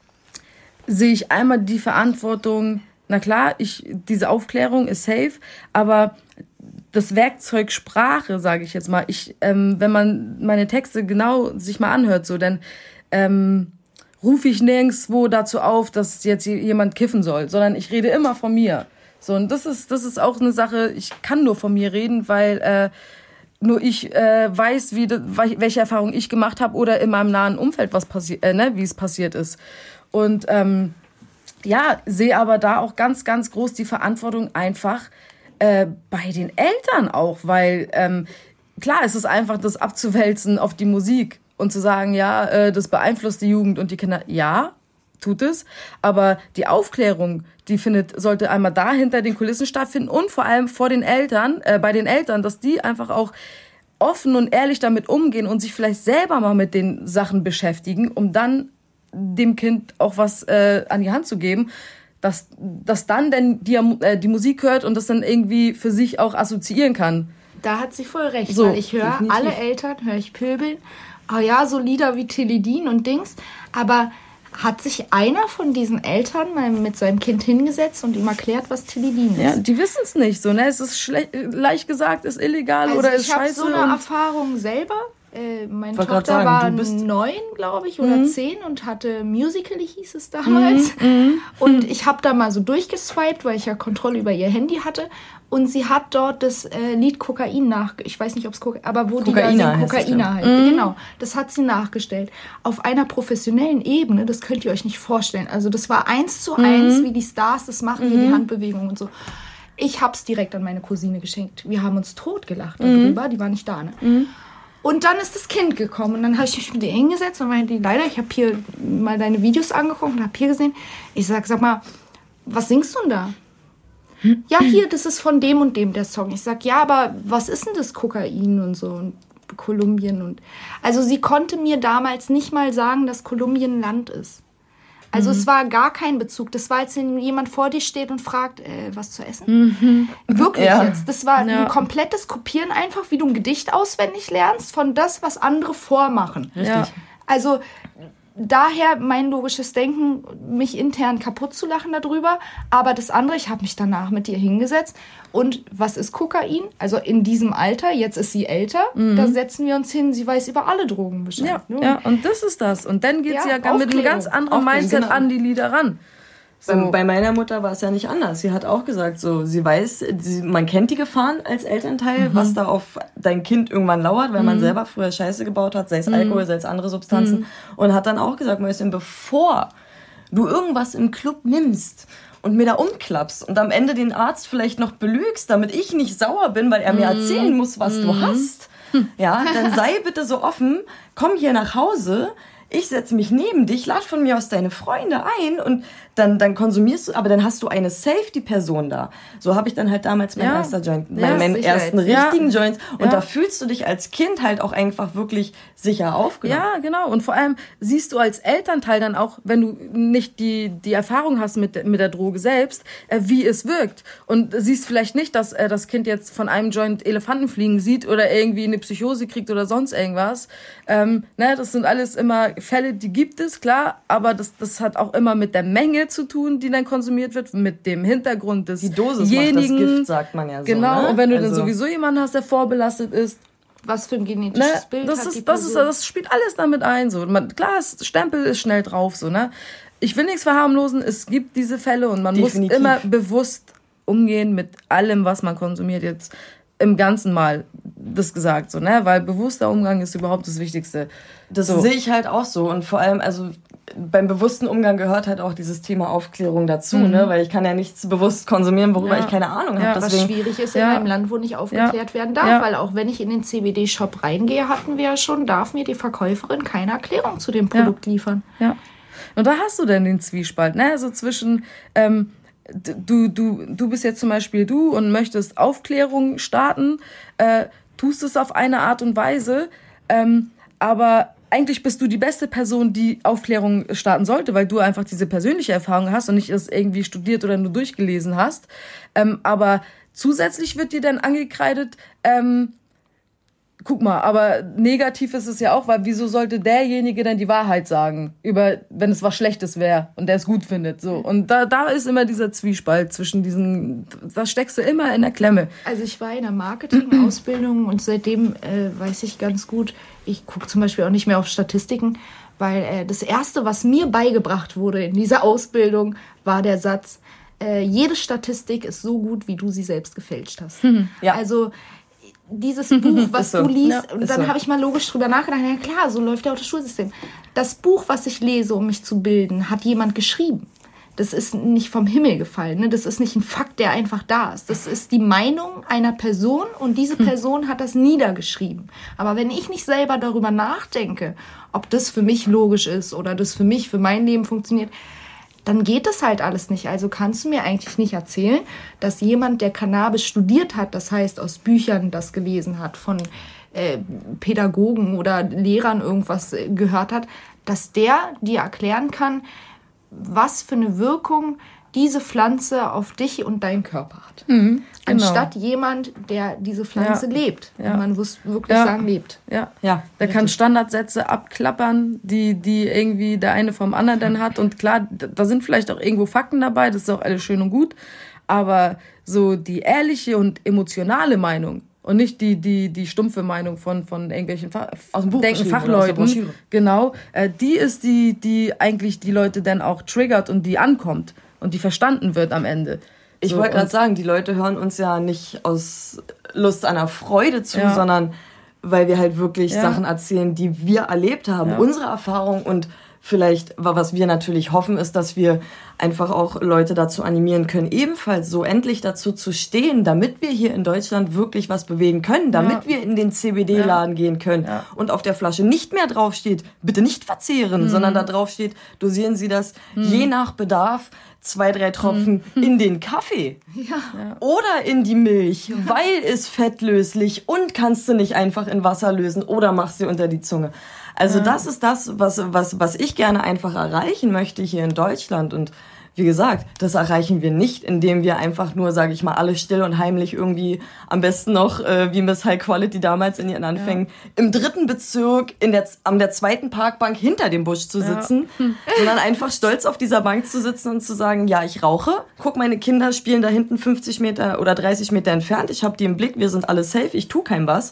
sehe ich einmal die Verantwortung, na klar, ich, diese Aufklärung ist safe, aber das Werkzeug Sprache, sage ich jetzt mal, ich, ähm, wenn man meine Texte genau sich mal anhört, so, dann ähm, rufe ich nirgendwo dazu auf, dass jetzt jemand kiffen soll, sondern ich rede immer von mir. So, und das ist, das ist auch eine Sache, ich kann nur von mir reden, weil äh, nur ich äh, weiß, wie de, welche Erfahrungen ich gemacht habe oder in meinem nahen Umfeld was passiert, äh, ne, wie es passiert ist. Und ähm, ja, sehe aber da auch ganz, ganz groß die Verantwortung einfach äh, bei den Eltern auch, weil ähm, klar, es ist einfach das abzuwälzen auf die Musik und zu sagen, ja, äh, das beeinflusst die Jugend und die Kinder. Ja, tut es, aber die Aufklärung, die findet, sollte einmal da hinter den Kulissen stattfinden und vor allem vor den Eltern, äh, bei den Eltern, dass die einfach auch offen und ehrlich damit umgehen und sich vielleicht selber mal mit den Sachen beschäftigen, um dann dem Kind auch was äh, an die Hand zu geben, dass, dass dann denn die, äh, die Musik hört und das dann irgendwie für sich auch assoziieren kann. Da hat sie voll recht, So, weil ich höre, definitiv. alle Eltern höre ich pöbeln, ah ja, so Lieder wie Teledin und Dings, aber hat sich einer von diesen Eltern mal mit seinem Kind hingesetzt und ihm erklärt, was Teledin ist? Ja, die wissen es nicht so, ne? Es ist schle- leicht gesagt, ist illegal Also oder ist ich habe scheiße. so eine und Erfahrung selber. Äh, meine Wollte grad Tochter sagen, war du bist- neun, glaube ich, oder zehn und hatte Musical.ly hieß es damals. Und ich habe da mal so durchgeswiped, weil ich ja Kontrolle über ihr Handy hatte. Und sie hat dort das äh, Lied Kokain nach, ich weiß nicht, ob es Kokain, aber wo die da Kokaina singen, heißt es, Kokaina ja. halt. Genau, das hat sie nachgestellt. Auf einer professionellen Ebene, das könnt ihr euch nicht vorstellen. Also das war eins zu eins, wie die Stars das machen, hier die Handbewegungen und so. Ich hab's direkt an meine Cousine geschenkt. Wir haben uns totgelacht darüber, die war nicht da, ne? Und dann ist das Kind gekommen und dann habe ich mich mit ihr hingesetzt und meinte, leider, ich habe hier mal deine Videos angeguckt und habe hier gesehen. Ich sag, sag mal, was singst du denn da? Ja, hier, das ist von dem und dem der Song. Ich sag, ja, aber was ist denn das Kokain und so und Kolumbien und also sie konnte mir damals nicht mal sagen, dass Kolumbien ein Land ist. Also es war gar kein Bezug. Das war, als wenn jemand vor dir steht und fragt, äh, was zu essen. Wirklich Ja. jetzt. Das war Ja. ein komplettes Kopieren einfach, wie du ein Gedicht auswendig lernst von das, was andere vormachen. Ja. Also daher mein logisches Denken, mich intern kaputt zu lachen darüber. Aber das andere, ich habe mich danach mit ihr hingesetzt. Und was ist Kokain? Also in diesem Alter, jetzt ist sie älter, da setzen wir uns hin, sie weiß über alle Drogen Bescheid. Ja, ne? ja, und das ist das. Und dann geht Ja, sie ja gar mit einem Aufklärung. ganz anderen Aufklärung, Mindset genau. an die Lieder ran. Bei, bei meiner Mutter war es ja nicht anders. Sie hat auch gesagt, so, sie weiß, sie, man kennt die Gefahren als Elternteil, Mhm. was da auf dein Kind irgendwann lauert, weil man selber früher Scheiße gebaut hat, sei es Mhm. Alkohol, sei es andere Substanzen. Und hat dann auch gesagt, Mäuschen, bevor du irgendwas im Club nimmst und mir da umklappst und am Ende den Arzt vielleicht noch belügst, damit ich nicht sauer bin, weil er mir erzählen muss, was mm. du hast, ja, dann sei bitte so offen, komm hier nach Hause, ich setze mich neben dich, lad von mir aus deine Freunde ein und dann, dann konsumierst du, aber dann hast du eine Safety-Person da. So habe ich dann halt damals meinen ja. ersten Joint, ja, meinen, meinen ersten richtigen ja. Joint und ja. da fühlst du dich als Kind halt auch einfach wirklich sicher aufgenommen. Ja, genau. Und vor allem siehst du als Elternteil dann auch, wenn du nicht die, die Erfahrung hast mit, mit der Droge selbst, äh, wie es wirkt. Und siehst vielleicht nicht, dass äh, das Kind jetzt von einem Joint Elefanten fliegen sieht oder irgendwie eine Psychose kriegt oder sonst irgendwas. Ähm, ne, das sind alles immer Fälle, die gibt es, klar, aber das, das hat auch immer mit der Menge zu tun, die dann konsumiert wird, mit dem Hintergrund desjenigen. Die Dosis macht das Gift, sagt man ja so. Genau, ne? und wenn du also dann sowieso jemanden hast, der vorbelastet ist, was für ein genetisches ne, Bild das hat ist, die das ist, das spielt alles damit ein. So. Man, klar, das Stempel ist schnell drauf. So, ne? Ich will nichts verharmlosen, es gibt diese Fälle und man Definitiv. muss immer bewusst umgehen mit allem, was man konsumiert. Jetzt im Ganzen mal das gesagt, so, ne? Weil bewusster Umgang ist überhaupt das Wichtigste. Das so. sehe ich halt auch so. Und vor allem, also beim bewussten Umgang gehört halt auch dieses Thema Aufklärung dazu, mhm. ne? Weil ich kann ja nichts bewusst konsumieren, worüber ja. ich keine Ahnung ja, habe. Was schwierig ist ja. in einem Land, wo nicht aufgeklärt ja. werden darf, ja. weil auch wenn ich in den C B D-Shop reingehe, hatten wir ja schon, darf mir die Verkäuferin keine Erklärung zu dem Produkt ja. liefern. Ja. Und da hast du dann den Zwiespalt, ne? Also zwischen ähm, Du, du, du bist jetzt zum Beispiel du und möchtest Aufklärung starten, äh, tust es auf eine Art und Weise, ähm, aber eigentlich bist du die beste Person, die Aufklärung starten sollte, weil du einfach diese persönliche Erfahrung hast und nicht das irgendwie studiert oder nur durchgelesen hast. Ähm, aber zusätzlich wird dir dann angekreidet, ähm, guck mal, aber negativ ist es ja auch, weil wieso sollte derjenige dann die Wahrheit sagen, über, wenn es was Schlechtes wäre und der es gut findet, so. Und da, da ist immer dieser Zwiespalt zwischen diesen, da steckst du immer in der Klemme. Also ich war in der Marketing-Ausbildung und seitdem äh, weiß ich ganz gut, ich gucke zum Beispiel auch nicht mehr auf Statistiken, weil äh, das Erste, was mir beigebracht wurde in dieser Ausbildung, war der Satz, äh, jede Statistik ist so gut, wie du sie selbst gefälscht hast. Hm, ja. Also dieses Buch, was so. du liest, ja, und dann so. habe ich mal logisch drüber nachgedacht, ja klar, so läuft ja auch das Schulsystem. Das Buch, was ich lese, um mich zu bilden, hat jemand geschrieben. Das ist nicht vom Himmel gefallen, ne? Das ist nicht ein Fakt, der einfach da ist. Das ist die Meinung einer Person und diese Person hat das niedergeschrieben. Aber wenn ich nicht selber darüber nachdenke, ob das für mich logisch ist oder das für mich, für mein Leben funktioniert, dann geht das halt alles nicht. Also kannst du mir eigentlich nicht erzählen, dass jemand, der Cannabis studiert hat, das heißt aus Büchern das gelesen hat, von äh, Pädagogen oder Lehrern irgendwas äh, gehört hat, dass der dir erklären kann, was für eine Wirkung diese Pflanze auf dich und deinen Körper hat. Mhm, genau. Anstatt jemand, der diese Pflanze ja. lebt. Ja. Man muss wirklich ja. sagen, lebt. Ja, ja der richtig. kann Standardsätze abklappern, die, die irgendwie der eine vom anderen dann hat. Und klar, da sind vielleicht auch irgendwo Fakten dabei, das ist auch alles schön und gut. Aber so die ehrliche und emotionale Meinung und nicht die, die, die stumpfe Meinung von, von irgendwelchen Fach, aus dem Buch denken Fachleuten, genau, äh, die ist die, die eigentlich die Leute dann auch triggert und die ankommt und die verstanden wird am Ende. Ich so, wollte gerade sagen, die Leute hören uns ja nicht aus Lust an der Freude zu, ja. sondern weil wir halt wirklich ja. Sachen erzählen, die wir erlebt haben, ja. unsere Erfahrung und vielleicht, was wir natürlich hoffen, ist, dass wir einfach auch Leute dazu animieren können, ebenfalls so endlich dazu zu stehen, damit wir hier in Deutschland wirklich was bewegen können, damit ja. wir in den C B D-Laden ja. gehen können ja. und auf der Flasche nicht mehr draufsteht, bitte nicht verzehren, mhm. sondern da drauf steht, dosieren Sie das mhm. je nach Bedarf zwei, drei Tropfen mhm. in den Kaffee ja. oder in die Milch, ja. weil es fettlöslich und kannst du nicht einfach in Wasser lösen oder machst sie unter die Zunge. Also ja. das ist das, was, was, was ich gerne einfach erreichen möchte hier in Deutschland. Und wie gesagt, das erreichen wir nicht, indem wir einfach nur, sage ich mal, alle still und heimlich irgendwie am besten noch, äh, wie Miss High Quality damals in ihren Anfängen, ja. im dritten Bezirk in der, an der zweiten Parkbank hinter dem Busch zu sitzen, ja. hm. sondern einfach stolz auf dieser Bank zu sitzen und zu sagen, ja, ich rauche, guck, meine Kinder spielen da hinten fünfzig Meter oder dreißig Meter entfernt, ich habe die im Blick, wir sind alle safe, ich tu kein was.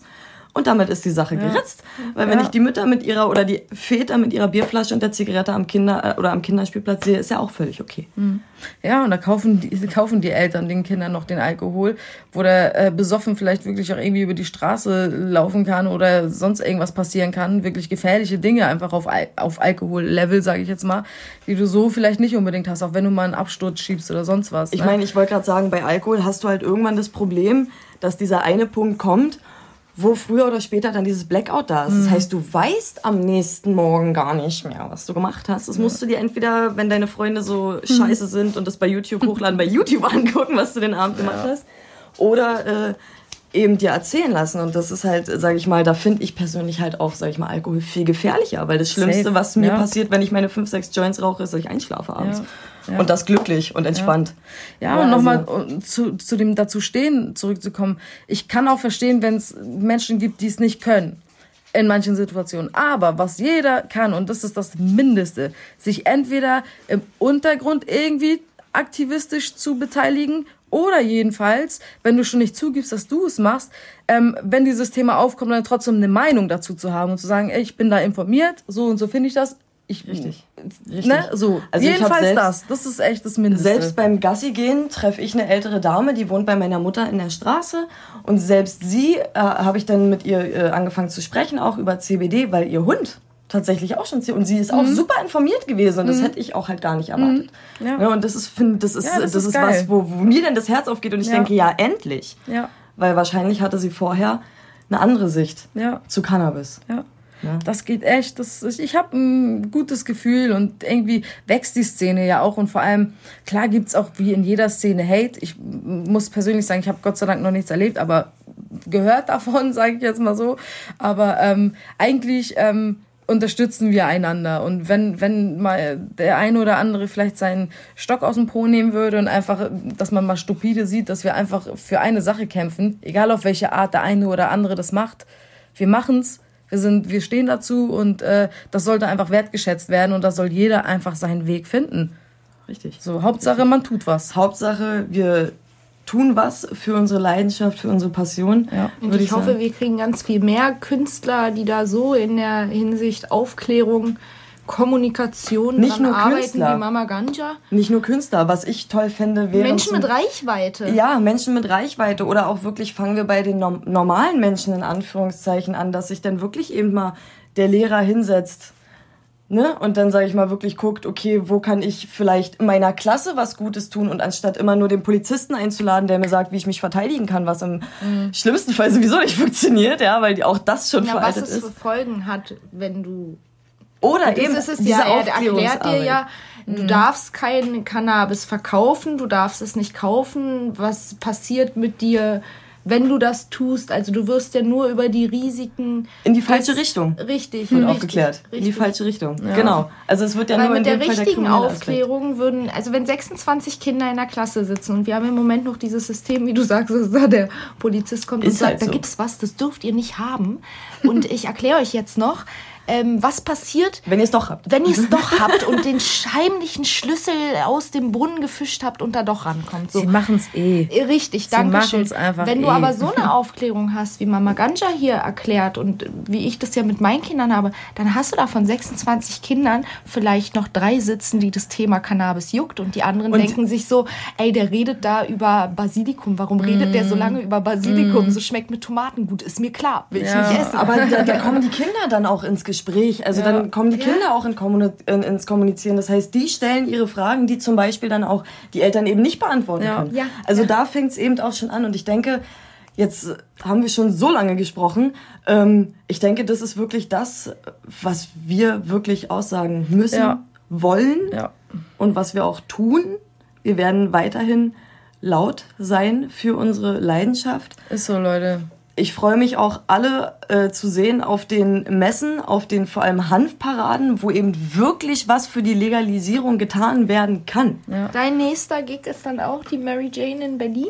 und damit ist die Sache ja. geritzt. Weil wenn ja. ich die Mütter mit ihrer oder die Väter mit ihrer Bierflasche und der Zigarette am Kinder oder am Kinderspielplatz sehe, ist ja auch völlig okay. Ja, und da kaufen die, kaufen die Eltern den Kindern noch den Alkohol, wo der äh, besoffen vielleicht wirklich auch irgendwie über die Straße laufen kann oder sonst irgendwas passieren kann. Wirklich gefährliche Dinge einfach auf, Al- auf Alkohol-Level, sage ich jetzt mal, die du so vielleicht nicht unbedingt hast, auch wenn du mal einen Absturz schiebst oder sonst was. Ich ne? meine, ich wollte gerade sagen, bei Alkohol hast du halt irgendwann das Problem, dass dieser eine Punkt kommt, wo früher oder später dann dieses Blackout da ist. Mhm. Das heißt, du weißt am nächsten Morgen gar nicht mehr, was du gemacht hast. Das ja. musst du dir entweder, wenn deine Freunde so mhm. scheiße sind und das bei YouTube hochladen, bei YouTube angucken, was du den Abend gemacht ja. hast. Oder äh, eben dir erzählen lassen. Und das ist halt, sage ich mal, da finde ich persönlich halt auch, sage ich mal, Alkohol viel gefährlicher. Weil das Schlimmste, Safe. was mir ja. passiert, wenn ich meine fünf, sechs Joints rauche, ist, dass ich einschlafe abends. Ja. Ja. Und das glücklich und entspannt. Ja, ja und nochmal also zu, zu dem dazu stehen zurückzukommen. Ich kann auch verstehen, wenn es Menschen gibt, die es nicht können. In manchen Situationen. Aber was jeder kann, und das ist das Mindeste, sich entweder im Untergrund irgendwie aktivistisch zu beteiligen oder jedenfalls, wenn du schon nicht zugibst, dass du es machst, ähm, wenn dieses Thema aufkommt, dann trotzdem eine Meinung dazu zu haben und zu sagen, ey, ich bin da informiert, so und so finde ich das. Ich, Richtig. Richtig. Ne? So. Also jedenfalls selbst, das. Das ist echt das Mindeste. Selbst beim Gassi gehen treffe ich eine ältere Dame, die wohnt bei meiner Mutter in der Straße. Und selbst sie äh, habe ich dann mit ihr äh, angefangen zu sprechen, auch über C B D, weil ihr Hund tatsächlich auch schon... Und sie ist auch mhm. super informiert gewesen. Und das mhm. hätte ich auch halt gar nicht erwartet. Mhm. Ja. Ja, und das ist, find, das ist, ja, das, das ist, ist was, wo, wo mir dann das Herz aufgeht. Und ich ja. denke, ja, endlich. Ja. Weil wahrscheinlich hatte sie vorher eine andere Sicht ja. zu Cannabis. Ja. Ja. Das geht echt. Das, ich habe ein gutes Gefühl und irgendwie wächst die Szene ja auch. Und vor allem, klar gibt's auch wie in jeder Szene Hate. Ich muss persönlich sagen, ich habe Gott sei Dank noch nichts erlebt, aber gehört davon, sage ich jetzt mal so. Aber ähm, eigentlich ähm, unterstützen wir einander. Und wenn, wenn mal der eine oder andere vielleicht seinen Stock aus dem Po nehmen würde und einfach, dass man mal stupide sieht, dass wir einfach für eine Sache kämpfen, egal auf welche Art der eine oder andere das macht, wir machen's. Wir sind, wir stehen dazu und äh, das sollte einfach wertgeschätzt werden und da soll jeder einfach seinen Weg finden. Richtig. So, Hauptsache, man tut was. Hauptsache, wir tun was für unsere Leidenschaft, für unsere Passion. Ja. Und ich, ich hoffe, wir kriegen ganz viel mehr Künstler, die da so in der Hinsicht Aufklärung, Kommunikation nicht nur arbeiten Künstler. wie Mama Ganja. Nicht nur Künstler, was ich toll fände, wäre... Menschen mit Reichweite. Ja, Menschen mit Reichweite oder auch wirklich fangen wir bei den no- normalen Menschen in Anführungszeichen an, dass sich dann wirklich eben mal der Lehrer hinsetzt, ne? Und dann, sage ich mal, wirklich guckt, okay, wo kann ich vielleicht in meiner Klasse was Gutes tun und anstatt immer nur den Polizisten einzuladen, der mir sagt, wie ich mich verteidigen kann, was im mhm. schlimmsten Fall sowieso nicht funktioniert, ja, weil die, auch das schon ja, veraltet was es ist. für Folgen hat, wenn du... Oder eben das ist es diese ja, er erklärt dir ja, du mhm. darfst kein Cannabis verkaufen, du darfst es nicht kaufen, was passiert mit dir, wenn du das tust. Also du wirst ja nur über die Risiken... In die falsche Richtung. Richtig. Wird richtig, aufgeklärt. Richtig. In die falsche Richtung. Ja. Genau. Also es wird ja Weil nur in mit der dem Fall der richtigen kriminelle Aufklärung Aspekt. würden, also wenn sechsundzwanzig Kinder in der Klasse sitzen und wir haben im Moment noch dieses System, wie du sagst, dass da der Polizist kommt Ist und sagt, halt so. da gibt's was, das dürft ihr nicht haben. Und ich erkläre euch jetzt noch, ähm, was passiert, wenn ihr es doch habt. Wenn ihr es doch habt und den heimlichen Schlüssel aus dem Brunnen gefischt habt und da doch rankommt. So. Sie machen es eh. Richtig, danke schön. Sie machen's einfach Wenn du eh. aber so eine Aufklärung hast, wie Mama Ganja hier erklärt und wie ich das ja mit meinen Kindern habe, dann hast du da von sechsundzwanzig Kindern vielleicht noch drei sitzen, die das Thema Cannabis juckt und die anderen und denken sich so, ey, der redet da über Basilikum. Warum mm. redet der so lange über Basilikum? Mm. So schmeckt mit Tomaten gut, ist mir klar. Will ja. ich nicht essen. Aber da, da kommen die Kinder dann auch ins Gespräch. Also ja. dann kommen die Kinder ja. auch in Kommuni- in, ins Kommunizieren. Das heißt, die stellen ihre Fragen, die zum Beispiel dann auch die Eltern eben nicht beantworten ja. können. Ja. Also ja. da fängt es eben auch schon an. Und ich denke, jetzt haben wir schon so lange gesprochen. Ähm, ich denke, das ist wirklich das, was wir wirklich aussagen müssen, ja. wollen ja. und was wir auch tun. Wir werden weiterhin laut sein für unsere Leidenschaft. Ist so, Leute. Ich freue mich auch, alle äh, zu sehen auf den Messen, auf den vor allem Hanfparaden, wo eben wirklich was für die Legalisierung getan werden kann. Ja. Dein nächster Gig ist dann auch die Mary Jane in Berlin?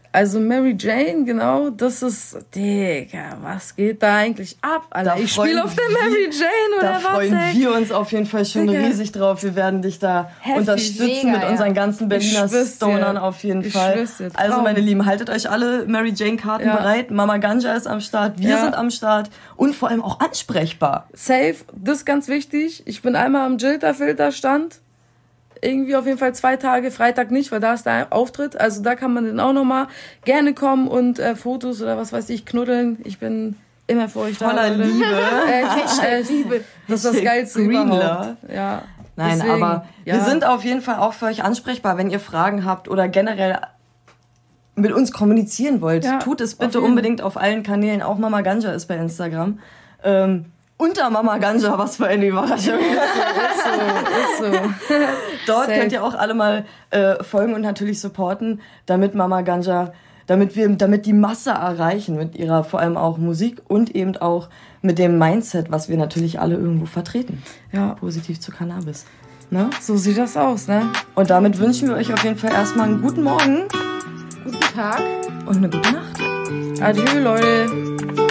Also Mary Jane, genau, das ist, Digga, was geht da eigentlich ab? Alter, Da ich spiele auf der freuen Mary wir- Jane oder Da was, freuen ey? wir uns auf jeden Fall schon Digga. riesig drauf. Wir werden dich da Heftig. unterstützen Mega, mit unseren ja. ganzen Berliner Ich schwör's dir. Stonern auf jeden Ich Fall. schwör's dir, Also Traum. meine Lieben, haltet euch alle Mary Jane Karten Ja. bereit. Mama Ganja ist am Start, wir Ja. sind am Start und vor allem auch ansprechbar. Safe, das ist ganz wichtig. Ich bin einmal am Jilter-Filter-Stand. Irgendwie auf jeden Fall zwei Tage, Freitag nicht, weil da ist der Auftritt. Also da kann man dann auch nochmal gerne kommen und äh, Fotos oder was weiß ich, knuddeln. Ich bin immer für euch da. Voller Leute. Liebe. Echt, echt. Liebe. Das ist das Hashtag Geilste Green überhaupt. Love. Ja. Nein, Deswegen, aber ja. wir sind auf jeden Fall auch für euch ansprechbar, wenn ihr Fragen habt oder generell mit uns kommunizieren wollt. Ja, Tut es auf bitte jeden. unbedingt auf allen Kanälen. Auch Mama Ganja ist bei Instagram. Ähm, unter Mama Ganja, was für eine Überraschung. Ist so. Dort Safe. könnt ihr auch alle mal äh, folgen und natürlich supporten, damit Mama Ganja, damit wir, damit die Masse erreichen mit ihrer vor allem auch Musik und eben auch mit dem Mindset, was wir natürlich alle irgendwo vertreten. Ja, Positiv zu Cannabis. Ne? so sieht das aus, ne? Und damit wünschen wir euch auf jeden Fall erstmal einen guten Morgen Guten Tag. und eine gute Nacht. Adieu, Leute.